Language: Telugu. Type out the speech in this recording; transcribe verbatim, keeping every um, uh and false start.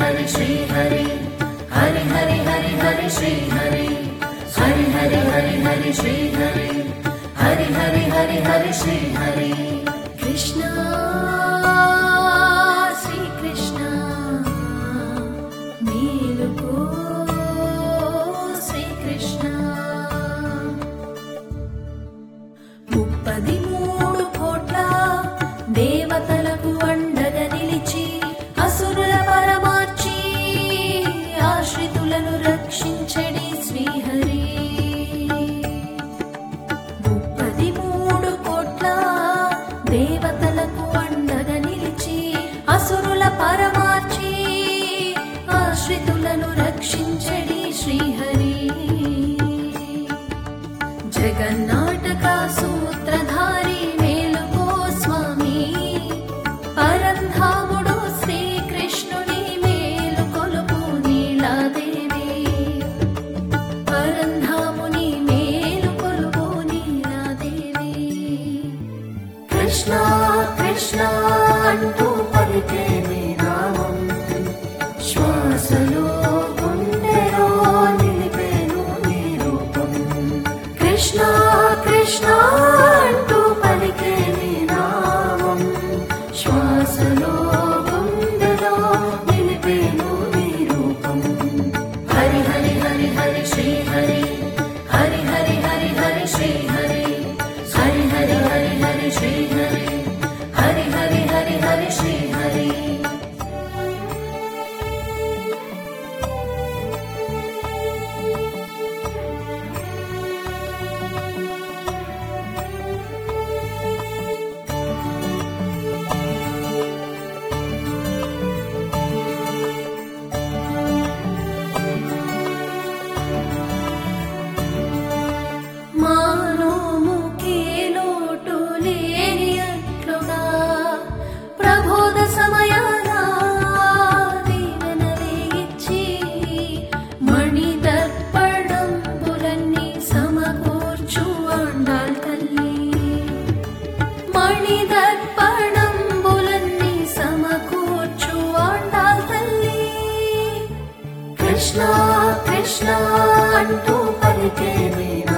హరి శ్రీ హరి హరి హరి హరి హరి శ్రీ హరి హరి హరి హరి హరి శ్రీ హరి హరి హరి హరి హరి శ్రీ హరి కృష్ణ శ్రీ కృష్ణ మేలుకో శ్రీ కృష్ణ ముప్పది మూడు కోట్ల దేవతలకు అండగా నిలిచి అసురుల పరమార్చి ఆశ్రితులను రక్షించడి శ్రీహరి ముప్పది మూడు కోట్ల దేవతలకు అండగా నిలిచి అసురుల పరమార్చి ఆశ్రితులను రక్షించడి శ్రీహరి జగన్నాటక సూత్రధారి మేలుకో స్వామి పరంధాముడు శ్రీకృష్ణుని మేలు కొలుపు నీలాదేవి పరంధాముని మేలు కొలుపు నీలాదేవి కృష్ణ కృష్ణ అంటూ పలికే నీ నామం శ్వాసలో గుండెలో నిలిపేను నీ రూపం కృష్ణ కృష్ణ అంటూ పలికే నీ నామం శ్వాసలో గుండెలో నిలిపేను నీ రూపం హరి హరి హరి హరి శ్రీ హరి హరి హరి హరి హరి శ్రీ హరి హరి హరి హరి హరి శ్రీ హరి హరి హరి హరి హరి శ్రీ హరి మానోముకే లోటు లేనియట్లుగా ప్రబోధ సమయాన దీవెనలే ఇచ్చి మణిదర్పణంబులన్నీ సమకూర్చు ఆండాళ్ తల్లి మణిదర్పణంబులన్నీ సమకూర్చు ఆండాళ్ తల్లి కృష్ణ కృష్ణ అంటూ పలికే నీ